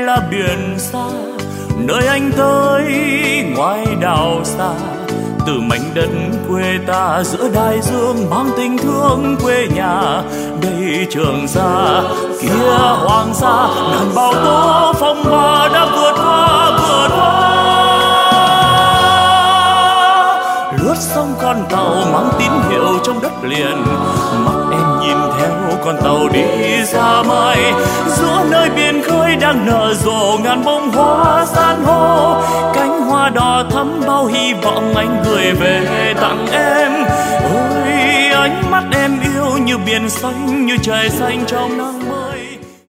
là biển xa, nơi anh tới ngoài đảo xa. Từ mảnh đất quê ta giữa đại dương mang tình thương quê nhà. Đây Trường Sa, kia Hoàng Sa, ngàn bão tố phong ba đã vượt qua. Lướt sông con tàu mang tín hiệu trong đất liền, mắt em nhìn theo con tàu đi xa mãi. Giữa nơi biển khơi đang nở rộ ngàn bông hoa san hô, cánh hoa đỏ thắm bao hy vọng anh gửi về tặng em. Ôi ánh mắt em yêu như biển xanh, như trời xanh trong nắng mơ.